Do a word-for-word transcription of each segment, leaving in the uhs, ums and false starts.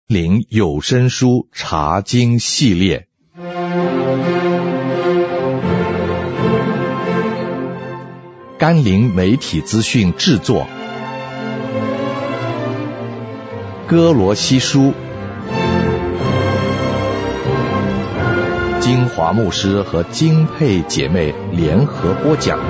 林有声书查经系列。甘霖媒体资讯制作，歌罗西书，金华牧师和金佩姐妹联合播讲。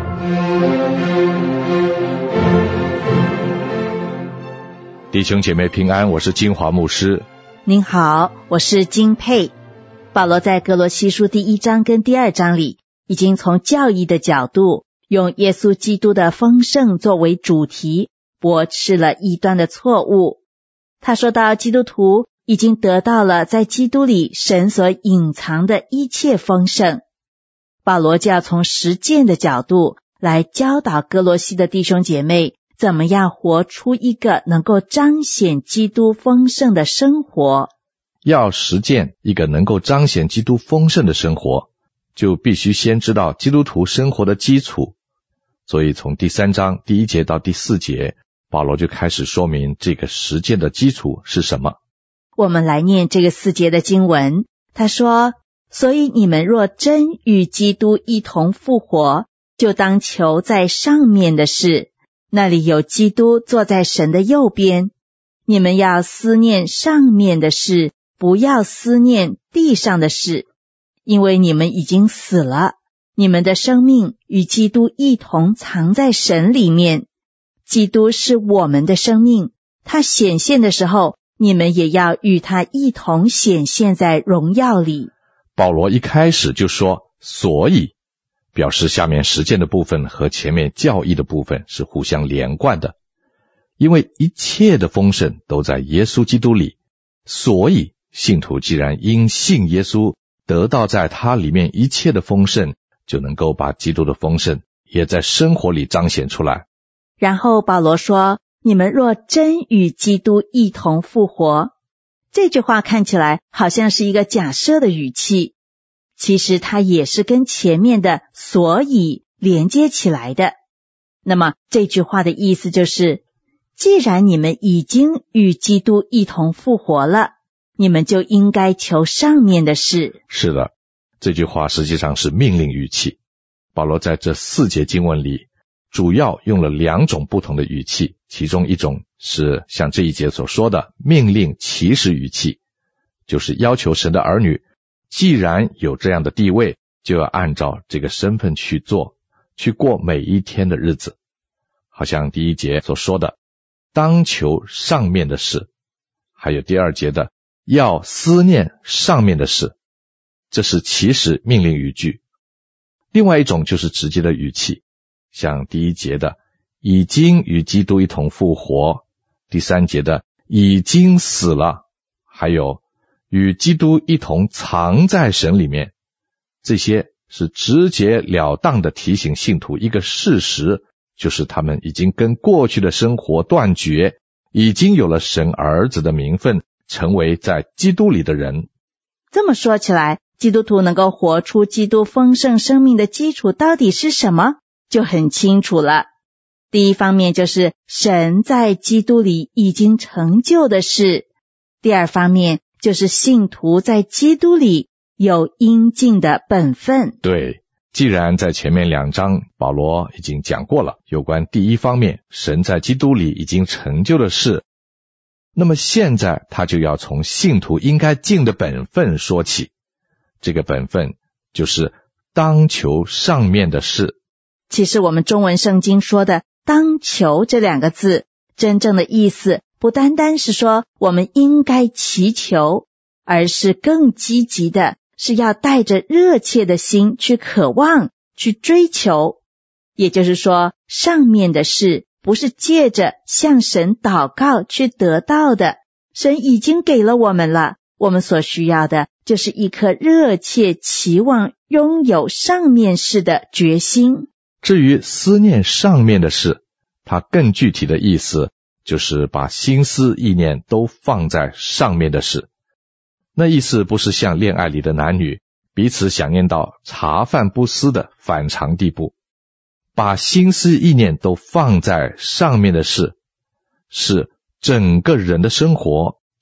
弟兄姐妹平安，我是金华牧师。 您好，我是金佩。保罗在歌罗西书第一章跟第二章里，已经从教义的角度，用耶稣基督的丰盛作为主题，驳斥了异端的错误。他说到基督徒已经得到了在基督里神所隐藏的一切丰盛。保罗就要从实践的角度来教导歌罗西的弟兄姐妹，怎么样活出一个能够彰显基督丰盛的生活。 要实践一个能够彰显基督丰盛的生活，就必须先知道基督徒生活的基础。所以从第三章第一节到第四节，保罗就开始说明这个实践的基础是什么。 我们来念这个四节的经文。他说，所以你们若真与基督一同复活，就当求在上面的事，那里有基督坐在神的右边。你们要思念上面的事，不要思念地上的事，因为你们已经死了，你们的生命与基督一同藏在神里面。基督是我们的生命，他显现的时候，你们也要与他一同显现在荣耀里。 保罗一开始就说所以，表示下面实践的部分和前面教义的部分是互相连贯的。因为一切的丰盛都在耶稣基督里，所以信徒既然因信耶稣得到在他里面一切的丰盛，就能够把基督的丰盛也在生活里彰显出来。 然后保罗说，你们若真与基督一同复活，这句话看起来好像是一个假设的语气，其实它也是跟前面的所以连接起来的。那么这句话的意思就是，既然你们已经与基督一同复活了，你们就应该求上面的事。 是的，这句话实际上是命令语气。保罗在这四节经文里主要用了两种不同的语气，其中一种是像这一节所说的命令祈使语气，就是要求神的儿女既然有这样的地位，就要按照这个身份去做，去过每一天的日子。好像第一节所说的当求上面的事，还有第二节的要思念上面的事，这是祈使命令语句。另外一种就是直接的语气，像第一节的已经与基督一同复活，第三节的已经死了，还有与基督一同藏在神里面，这些是直截了当的提醒信徒一个事实，就是他们已经跟过去的生活断绝，已经有了神儿子的名分，成为在基督里的人。 这么说起来，基督徒能够活出基督丰盛生命的基础到底是什么，就很清楚了。第一方面就是神在基督里已经成就的事，第二方面就是信徒在基督里有应尽的本分。 对，既然在前面两章保罗已经讲过了有关第一方面神在基督里已经成就的事，那么现在他就要从信徒应该尽的本分说起。这个本分就是当求上面的事。 其实我们中文圣经说的当求这两个字，真正的意思不单单是说我们应该祈求，而是更积极的是要带着热切的心去渴望，去追求。也就是说，上面的事不是借着向神祷告去得到的，神已经给了我们了，我们所需要的就是一颗热切期望拥有上面事的决心。 至于思念上面的事，它更具体的意思就是把心思意念都放在上面的事。那意思不是像恋爱里的男女彼此想念到茶饭不思的反常地步，把心思意念都放在上面的事，是整个人的生活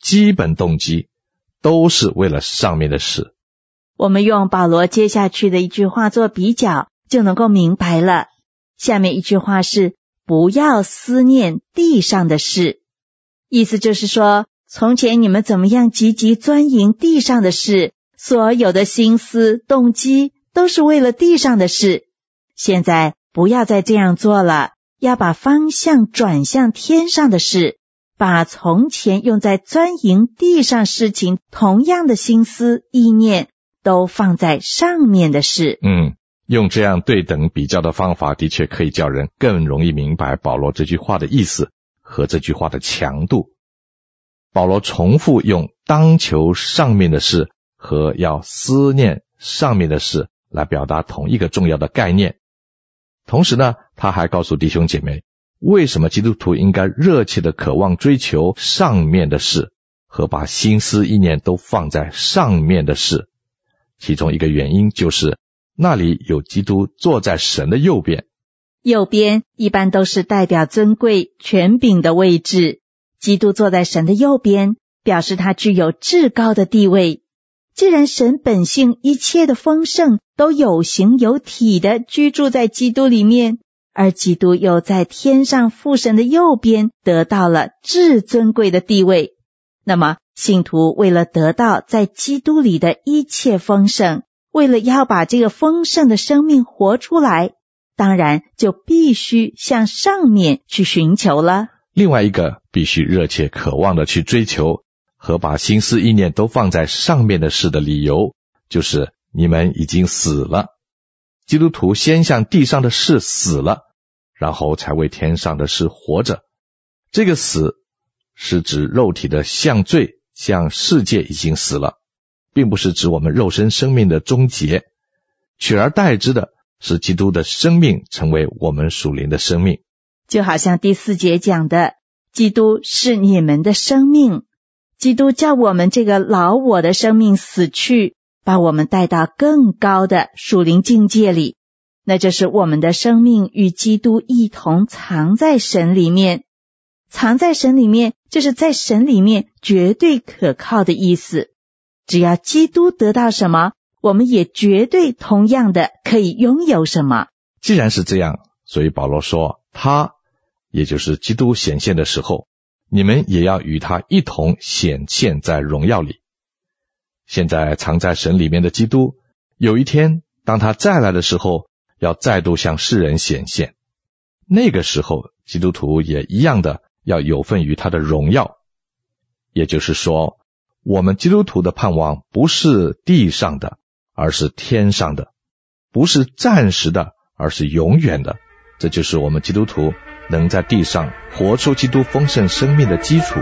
基本动机都是为了上面的事。 我们用保罗接下去的一句话做比较，就能够明白了。下面一句话是不要思念地上的事，意思就是说，从前你们怎么样积极钻营地上的事，所有的心思动机都是为了地上的事。现在不要再这样做了，要把方向转向天上的事，把从前用在钻营地上事情同样的心思意念都放在上面的事。 嗯，用这样对等比较的方法，的确可以叫人更容易明白保罗这句话的意思和这句话的强度。保罗重复用当求上面的事和要思念上面的事来表达同一个重要的概念。同时呢，他还告诉弟兄姐妹，为什么基督徒应该热切的渴望追求上面的事和把心思意念都放在上面的事。其中一个原因就是那里有基督坐在神的右边。 右边一般都是代表尊贵权柄的位置，基督坐在神的右边，表示他具有至高的地位。既然神本性一切的丰盛都有形有体的居住在基督里面，而基督又在天上父神的右边得到了至尊贵的地位，那么信徒为了得到在基督里的一切丰盛，为了要把这个丰盛的生命活出来，当然就必须向上面去寻求了。 另外一个必须热切渴望的去追求和把心思意念都放在上面的事的理由，就是你们已经死了。基督徒先向地上的事死了，然后才为天上的事活着。这个死是指肉体的向罪，向世界已经死了，并不是指我们肉身生命的终结，取而代之的是基督的生命成为我们属灵的生命。 就好像第四节讲的，基督是你们的生命，基督叫我们这个老我的生命死去，把我们带到更高的属灵境界里，那就是我们的生命与基督一同藏在神里面。藏在神里面，就是在神里面绝对可靠的意思。只要基督得到什么，我们也绝对同样的可以拥有什么。 既然是这样，所以保罗说，他也就是基督显现的时候，你们也要与他一同显现在荣耀里。现在藏在神里面的基督，有一天当他再来的时候，要再度向世人显现。那个时候基督徒也一样的要有份于他的荣耀。也就是说，我们基督徒的盼望不是地上的，而是天上的，不是暂时的，而是永远的。这就是我们基督徒能在地上活出基督丰盛生命的基础。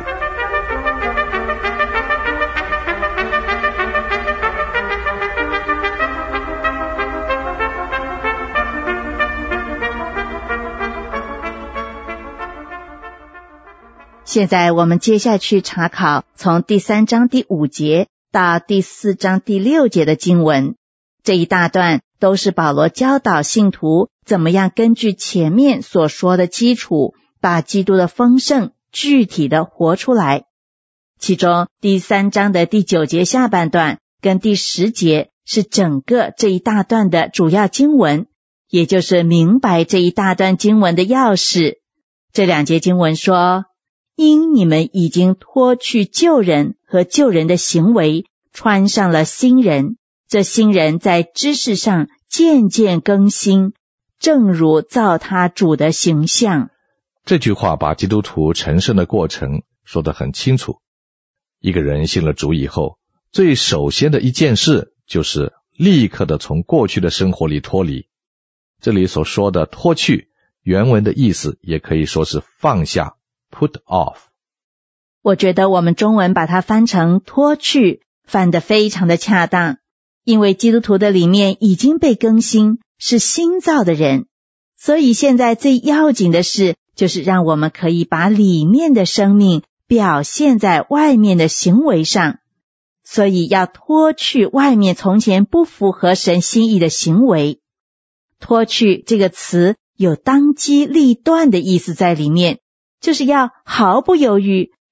现在我们接下去查考从第三章第五节到第四章第六节的经文。这一大段都是保罗教导信徒怎么样根据前面所说的基础，把基督的丰盛具体的活出来。其中第三章的第九节下半段跟第十节是整个这一大段的主要经文，也就是明白这一大段经文的钥匙。这两节经文说，因你们已经脱去旧人和旧人的行为，穿上了新人，这新人在知识上渐渐更新，正如造他主的形象。 这句话把基督徒成圣的过程说得很清楚。一个人信了主以后，最首先的一件事就是立刻的从过去的生活里脱离。这里所说的脱去，原文的意思也可以说是放下，put off。 我觉得我们中文把它翻成脱去，翻得非常的恰当，因为基督徒的里面已经被更新，是新造的人，所以现在最要紧的事就是让我们可以把里面的生命表现在外面的行为上，所以要脱去外面从前不符合神心意的行为。脱去这个词有当机立断的意思在里面，就是要毫不犹豫，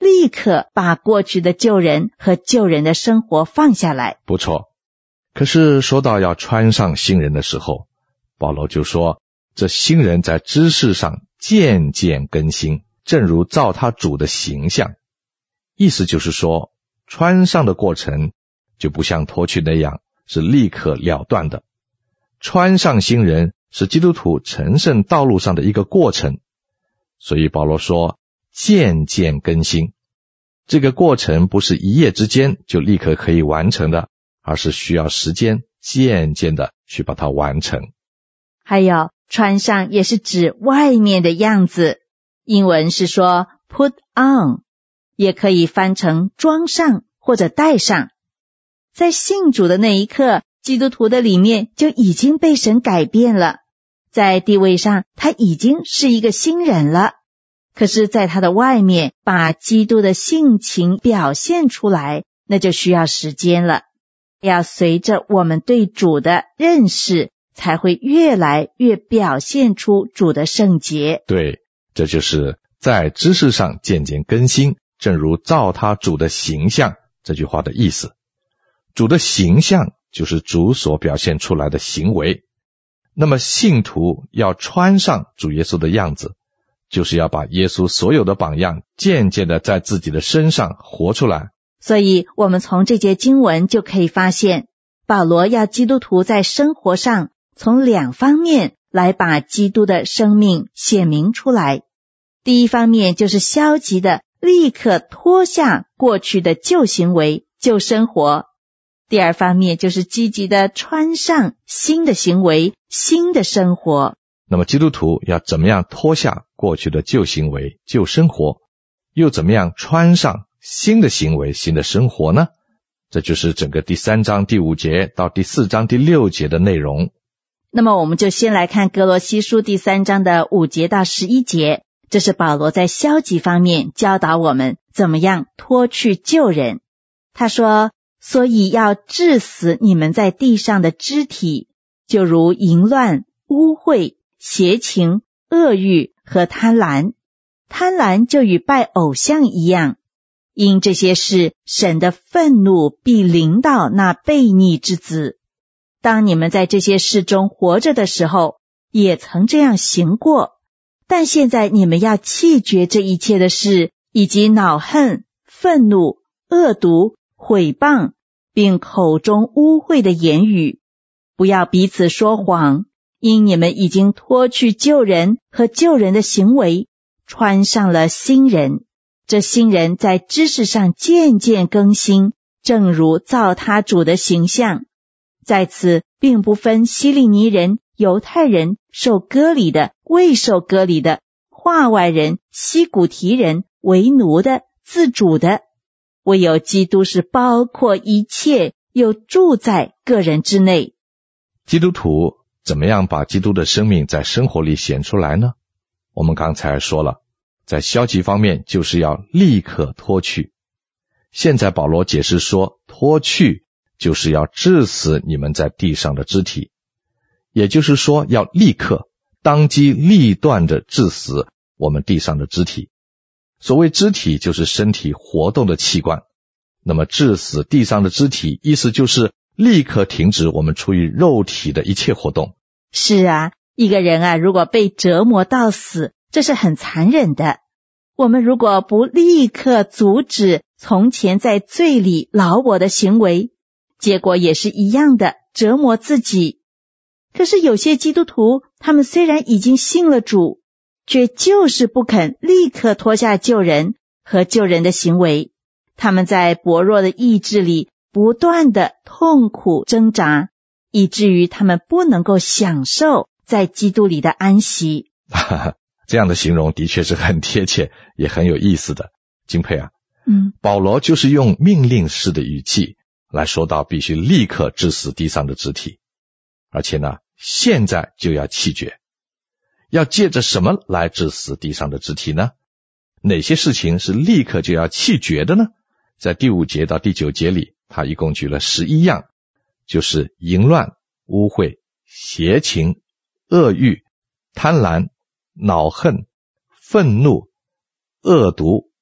立刻把过去的旧人和旧人的生活放下来。 不错。可是说到要穿上新人的时候，保罗就说，这新人在知识上渐渐更新，正如照他主的形象。意思就是说，穿上的过程就不像脱去那样是立刻了断的。穿上新人是基督徒成圣道路上的一个过程，所以保罗说渐渐更新。这个过程不是一夜之间就立刻可以完成的，而是需要时间渐渐的去把它完成。 还有穿上也是指外面的样子，英文是说 put on， 也可以翻成装上或者戴上。在信主的那一刻，基督徒的里面就已经被神改变了，在地位上他已经是一个新人了。可是在他的外面把基督的性情表现出来，那就需要时间了。要随着我们对主的认识，才会越来越表现出主的圣洁。 对，这就是在知识上渐渐更新，正如照他主的形象这句话的意思。主的形象就是主所表现出来的行为。那么信徒要穿上主耶稣的样子，就是要把耶稣所有的榜样渐渐的在自己的身上活出来。 所以我们从这节经文就可以发现，保罗要基督徒在生活上从两方面来把基督的生命显明出来。第一方面就是消极的立刻脱下过去的旧行为、旧生活。第二方面就是积极的穿上新的行为、新的生活。 那么基督徒要怎么样脱下过去的旧行为、旧生活，又怎么样穿上新的行为、新的生活呢？这就是整个第三章第五节到第四章第六节的内容。 那么我们就先来看哥罗西书第三章的五节到十一节，这是保罗在消极方面教导我们怎么样脱去旧人。他说，所以要治死你们在地上的肢体，就如淫乱、污秽、邪情、恶欲和贪婪。贪婪就与拜偶像一样，因这些事，神的愤怒必临到那悖逆之子。当你们在这些事中活着的时候，也曾这样行过，但现在你们要弃绝这一切的事，以及恼恨、愤怒、恶毒、毁谤，并口中污秽的言语。不要彼此说谎，因你们已经脱去旧人和旧人的行为，穿上了新人。这新人在知识上渐渐更新，正如照他主的形象。在此并不分希利尼人、犹太人、受割礼的、未受割礼的、化外人、西古提人、为奴的、自主的，唯有基督是包括一切，又住在个人之内。 基督徒怎么样把基督的生命在生活里显出来呢？我们刚才说了，在消极方面就是要立刻脱去。现在保罗解释说，脱去就是要治死你们在地上的肢体，也就是说要立刻当机立断地治死我们地上的肢体。所谓肢体就是身体活动的器官，那么治死地上的肢体，意思就是立刻停止我们出于肉体的一切活动。 是啊，一个人啊，如果被折磨到死，这是很残忍的。我们如果不立刻阻止从前在罪里劳我的行为，结果也是一样的，折磨自己。可是有些基督徒，他们虽然已经信了主，却就是不肯立刻脱下旧人和旧人的行为。他们在薄弱的意志里不断的痛苦挣扎，以至于他们不能够享受在基督里的安息。 这样的形容的确是很贴切，也很有意思的。敬佩啊， 嗯， 保罗就是用命令式的语气来说到必须立刻治死地上的肢体，而且呢，现在就要弃绝。要借着什么来治死地上的肢体呢？哪些事情是立刻就要弃绝的呢？在第五节到第九节里，他一共举了十一样，就是淫乱、污秽、邪情、恶欲、贪婪、恼恨、愤怒、恶毒，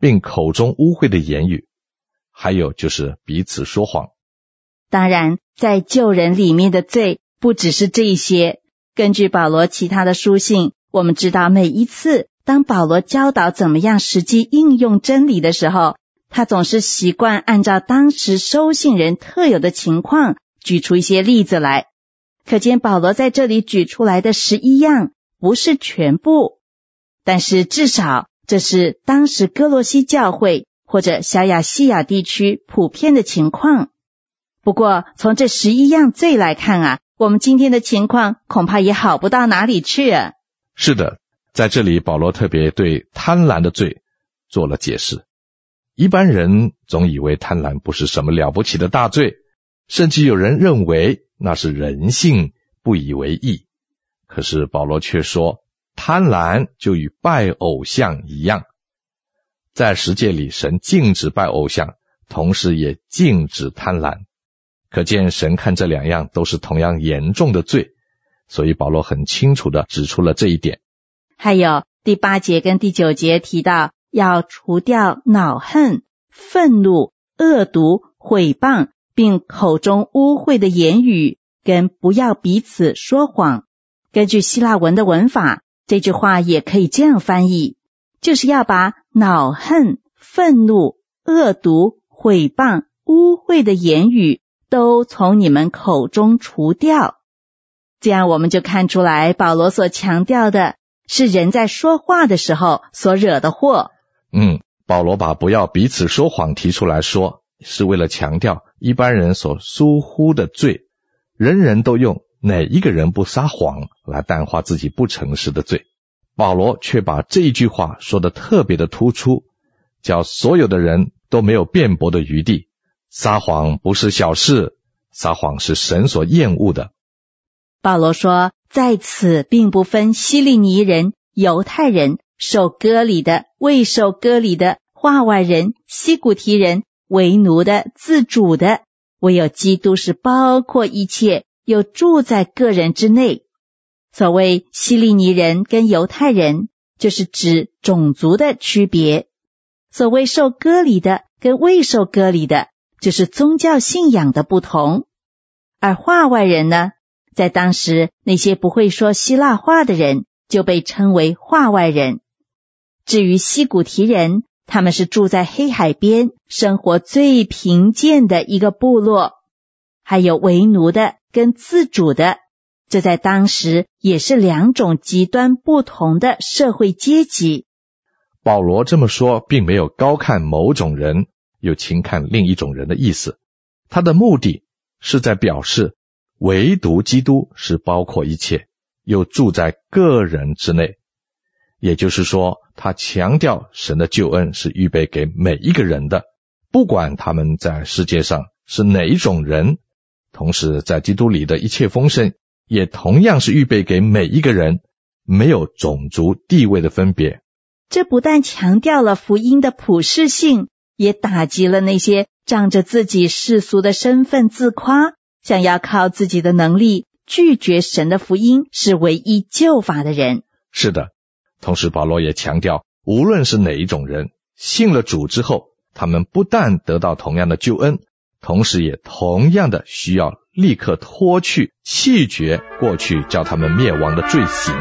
并口中污秽的言语，还有就是彼此说谎。 当然，在救人里面的罪不只是这一些。根据保罗其他的书信，我们知道每一次当保罗教导怎么样实际应用真理的时候，他总是习惯按照当时收信人特有的情况举出一些例子来。可见保罗在这里举出来的十一样不是全部，但是至少这是当时哥罗西教会或者小亚细亚地区普遍的情况。不过从这十一样罪来看啊，我们今天的情况恐怕也好不到哪里去啊。 是的，在这里保罗特别对贪婪的罪做了解释。一般人总以为贪婪不是什么了不起的大罪，甚至有人认为那是人性，不以为意。可是保罗却说，贪婪就与拜偶像一样。在十诫里，神禁止拜偶像，同时也禁止贪婪。可见神看这两样都是同样严重的罪，所以保罗很清楚地指出了这一点。 还有第八节跟第九节提到要除掉恼恨、愤怒、恶毒、毁谤，并口中污秽的言语，跟不要彼此说谎。根据希腊文的文法，这句话也可以这样翻译，就是要把恼恨、愤怒、恶毒、毁谤、污秽的言语都从你们口中除掉。这样我们就看出来，保罗所强调的是人在说话的时候所惹的祸。 嗯，保罗把不要彼此说谎提出来说，是为了强调一般人所疏忽的罪。人人都用哪一个人不撒谎来淡化自己不诚实的罪，保罗却把这一句话说得特别的突出，叫所有的人都没有辩驳的余地。撒谎不是小事，撒谎是神所厌恶的。 保罗说，在此并不分希利尼人、犹太人、受割礼的、未受割礼的、化外人、西古提人、为奴的、自主的，唯有基督是包括一切，又住在个人之内。所谓希利尼人跟犹太人，就是指种族的区别；所谓受割礼的跟未受割礼的，就是宗教信仰的不同。而化外人呢，在当时那些不会说希腊话的人就被称为化外人。至于西古提人，他们是住在黑海边，生活最贫贱的一个部落。还有为奴的跟自主的，这在当时也是两种极端不同的社会阶级。 保罗这么说并没有高看某种人又轻看另一种人的意思，他的目的是在表示唯独基督是包括一切，又住在个人之内。也就是说，他强调神的救恩是预备给每一个人的，不管他们在世界上是哪一种人。同时在基督里的一切丰盛也同样是预备给每一个人，没有种族地位的分别。 这不但强调了福音的普世性，也打击了那些仗着自己世俗的身份自夸，想要靠自己的能力拒绝神的福音是唯一救法的人。 是的，同时保罗也强调，无论是哪一种人，信了主之后，他们不但得到同样的救恩，同时也同样的需要立刻脱去弃绝过去叫他们灭亡的罪行。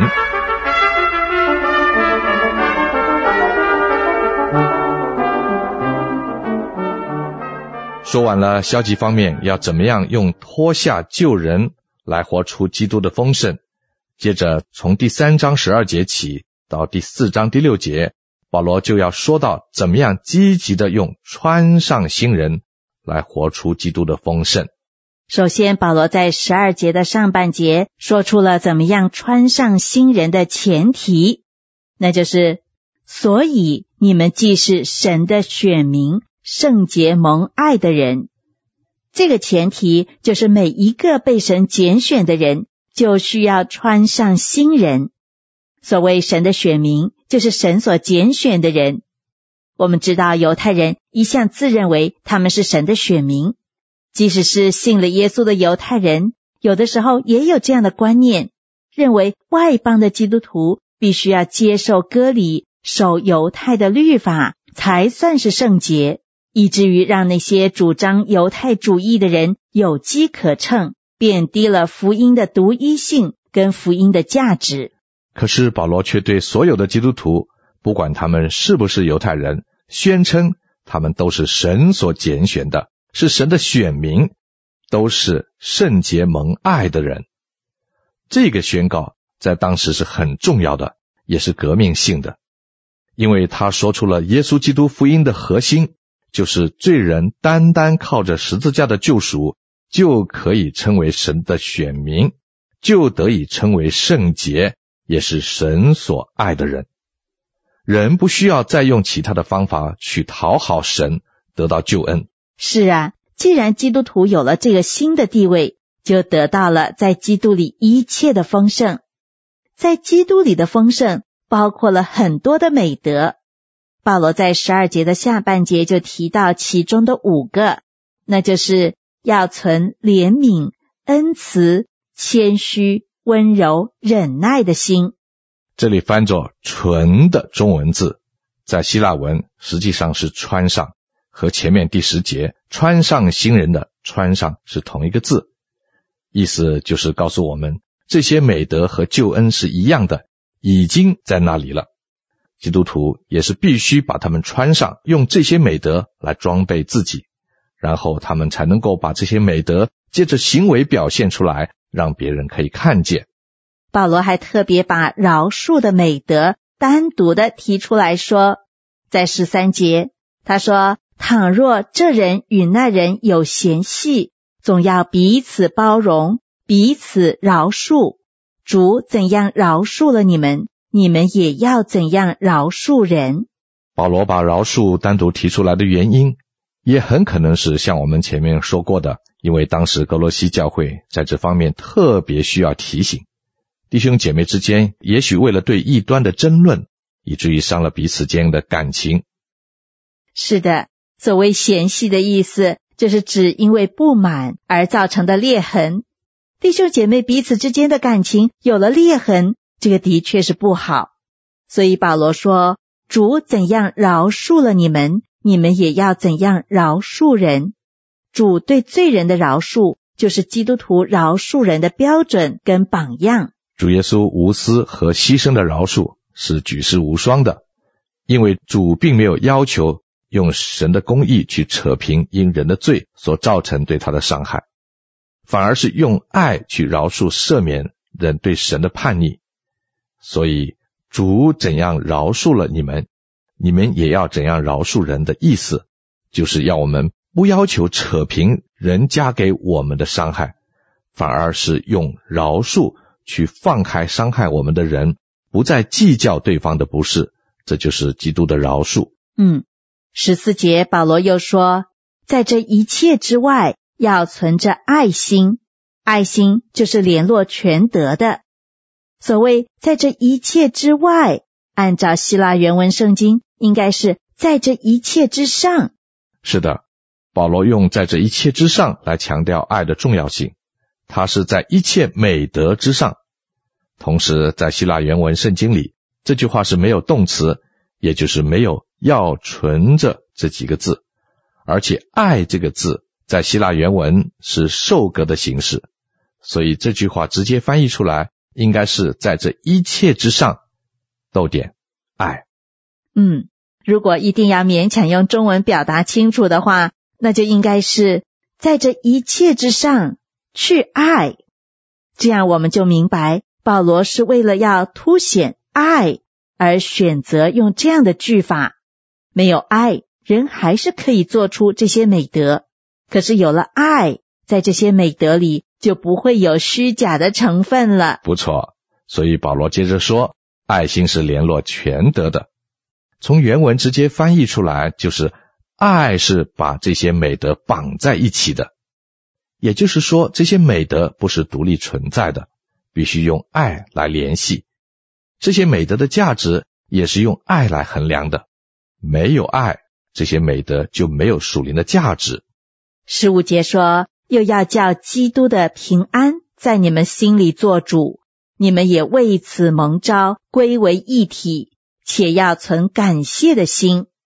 说完了消极方面要怎么样用脱下救人来活出基督的丰盛，接着从第三章十二节起到第四章第六节，保罗就要说到怎么样积极的用穿上新人来活出基督的丰盛。 首先，保罗在十二节的上半节说出了怎么样穿上新人的前提，那就是所以你们既是神的选民，圣洁蒙爱的人。这个前提就是每一个被神拣选的人就需要穿上新人。所谓神的选民，就是神所拣选的人。我们知道犹太人一向自认为他们是神的选民，即使是信了耶稣的犹太人，有的时候也有这样的观念，认为外邦的基督徒必须要接受割礼，守犹太的律法， 才算是圣洁，以至于让那些主张犹太主义的人有机可乘，贬低了福音的独一性跟福音的价值。 可是保罗却对所有的基督徒，不管他们是不是犹太人，宣称他们都是神所拣选的，是神的选民，都是圣洁蒙爱的人。这个宣告在当时是很重要的，也是革命性的，因为他说出了耶稣基督福音的核心，就是罪人单单靠着十字架的救赎，就可以称为神的选民，就得以称为圣洁，也是神所爱的人。人不需要再用其他的方法去讨好神，得到救恩。 是啊，既然基督徒有了这个新的地位，就得到了在基督里一切的丰盛。在基督里的丰盛包括了很多的美德。保罗在十二节的下半节就提到其中的五个，那就是要存怜悯、恩慈、谦虚、温柔、忍耐的心。 这里翻作纯的中文字，在希腊文实际上是穿上，和前面第十节穿上新人的穿上是同一个字，意思就是告诉我们这些美德和救恩是一样的，已经在那里了。基督徒也是必须把它们穿上，用这些美德来装备自己，然后他们才能够把这些美德借着行为表现出来，让别人可以看见。 保罗还特别把饶恕的美德单独的提出来说，在十三节他说，倘若这人与那人有嫌隙，总要彼此包容，彼此饶恕。主怎样饶恕了你们，你们也要怎样饶恕人。 保罗把饶恕单独提出来的原因，也很可能是像我们前面说过的，因为当时哥罗西教会在这方面特别需要提醒。弟兄姐妹之间也许为了对异端的争论，以至于伤了彼此间的感情。 是的，所谓嫌隙的意思，就是指因为不满而造成的裂痕。弟兄姐妹彼此之间的感情有了裂痕，这个的确是不好。所以保罗说，主怎样饶恕了你们，你们也要怎样饶恕人。主对罪人的饶恕，就是基督徒饶恕人的标准跟榜样。 主耶稣无私和牺牲的饶恕是举世无双的，因为主并没有要求用神的公义去扯平因人的罪所造成对他的伤害，反而是用爱去饶恕赦免人对神的叛逆。所以主怎样饶恕了你们，你们也要怎样饶恕人的意思，就是要我们不要求扯平人加给我们的伤害，反而是用饶恕去放开伤害我们的人，不再计较对方的不是，这就是基督的饶恕。 嗯，十四节保罗又说，在这一切之外要存着爱心，爱心就是联络全德的。所谓在这一切之外，按照希腊原文圣经应该是在这一切之上。 是的，保罗用在这一切之上来强调爱的重要性，它是在一切美德之上。同时在希腊原文圣经里，这句话是没有动词，也就是没有要存着这几个字，而且爱这个字在希腊原文是受格的形式，所以这句话直接翻译出来应该是在这一切之上逗点爱。 嗯，如果一定要勉强用中文表达清楚的话，那就应该是在这一切之上去爱。这样我们就明白保罗是为了要凸显爱而选择用这样的句法。没有爱，人还是可以做出这些美德，可是有了爱，在这些美德里就不会有虚假的成分了。 不错，所以保罗接着说，爱心是联络全德的。从原文直接翻译出来，就是爱是把这些美德绑在一起的。也就是说，这些美德不是独立存在的，必须用爱来联系。这些美德的价值也是用爱来衡量的。没有爱，这些美德就没有属灵的价值。 十五节说，又要叫基督的平安在你们心里做主，你们也为此蒙召，归为一体，且要存感谢的心。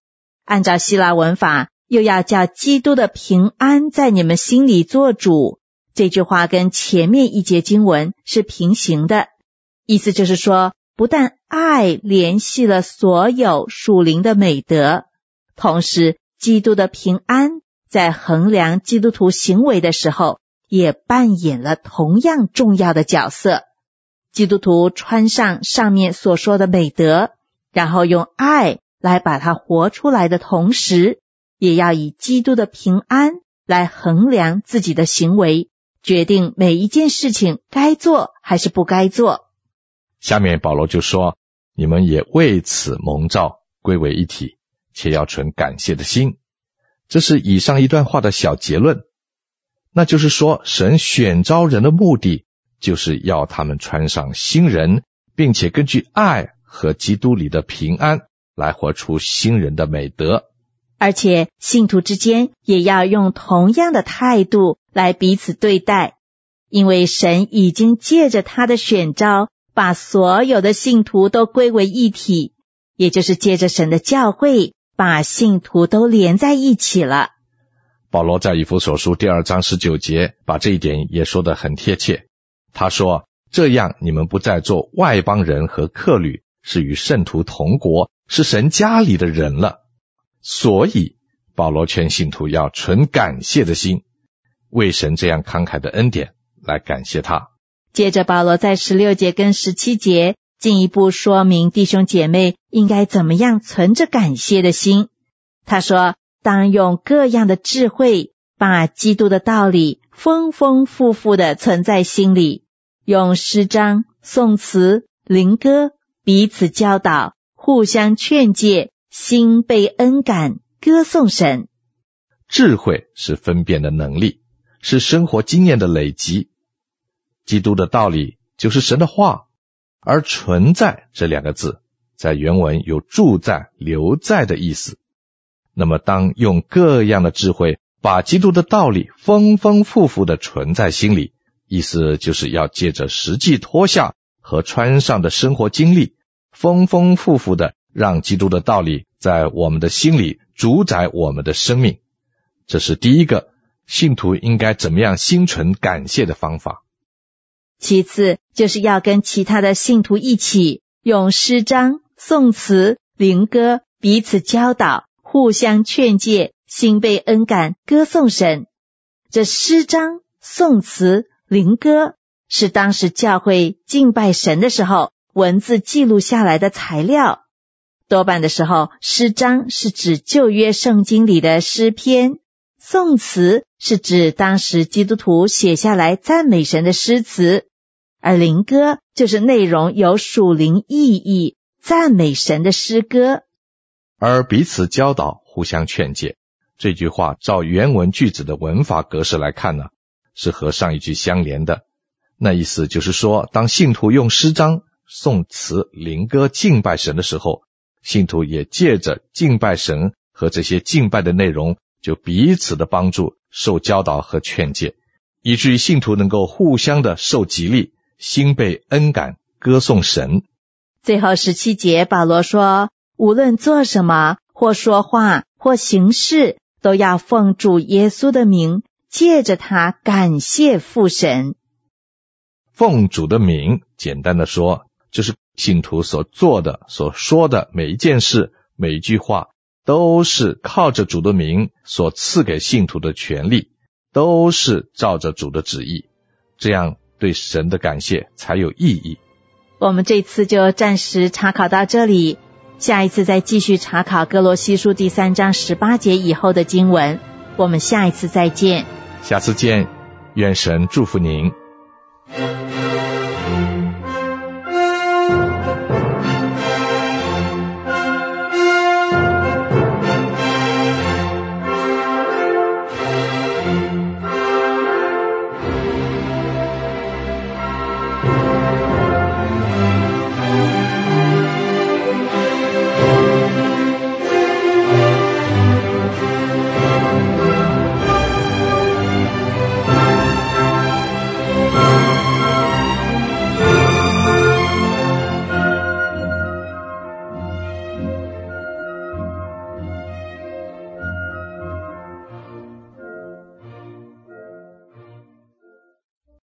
按照希腊文法，又要叫基督的平安在你们心里做主。这句话跟前面一节经文是平行的，意思就是说，不但爱联系了所有属灵的美德，同时基督的平安在衡量基督徒行为的时候，也扮演了同样重要的角色。基督徒穿上上面所说的美德，然后用爱来把它活出来的同时，也要以基督的平安来衡量自己的行为，决定每一件事情该做还是不该做。 下面保罗就说，你们也为此蒙召，归为一体，且要存感谢的心。这是以上一段话的小结论。那就是说，神选召人的目的，就是要他们穿上新人，并且根据爱和基督里的平安来活出新人的美德。 而且信徒之间也要用同样的态度来彼此对待，因为神已经借着他的选召，把所有的信徒都归为一体，也就是借着神的教会，把信徒都连在一起了。 保罗在以弗所书第二章十九节把这一点也说得很贴切。他说，这样你们不再做外邦人和客旅，是与圣徒同国，是神家里的人了。所以保罗劝信徒要存感谢的心，为神这样慷慨的恩典来感谢他。 接着保罗在十六节跟十七节进一步说明弟兄姐妹应该怎么样存着感谢的心。他说，当用各样的智慧，把基督的道理丰丰富富地存在心里，用诗章、颂词、灵歌彼此教导，互相劝诫，心被恩感，歌颂神。 智慧是分辨的能力，是生活经验的累积。基督的道理就是神的话，而存在这两个字在原文有住在、留在的意思。那么当用各样的智慧把基督的道理丰丰富富地存在心里，意思就是要借着实际脱下和穿上的生活经历，丰丰富富地让基督的道理在我们的心里主宰我们的生命。这是第一个信徒应该怎么样心存感谢的方法。 其次就是要跟其他的信徒一起用诗章、颂词、灵歌彼此教导，互相劝诫，心被恩感，歌颂神。这诗章、颂词、灵歌是当时教会敬拜神的时候文字记录下来的材料。多半的时候，诗章是指旧约圣经里的诗篇，颂词是指当时基督徒写下来赞美神的诗词，而灵歌就是内容有属灵意义、赞美神的诗歌。 而彼此教导、互相劝诫，这句话照原文句子的文法格式来看呢，是和上一句相连的。那意思就是说，当信徒用诗章、颂词、灵歌敬拜神的时候，信徒也借着敬拜神和这些敬拜的内容，就彼此的帮助，受教导和劝诫，以至于信徒能够互相的受激励，心被恩感，歌颂神。 最后十七节保罗说，无论做什么，或说话，或行事，都要奉主耶稣的名，借着他感谢父神。 奉主的名，简单的说，就是信徒所做的、所说的每一件事、每一句话，都是靠着主的名所赐给信徒的权利，都是照着主的旨意，这样对神的感谢才有意义。 我们这次就暂时查考到这里，下一次再继续查考歌罗西书第三章十八节以后的经文。我们下一次再见。 下次见，愿神祝福您。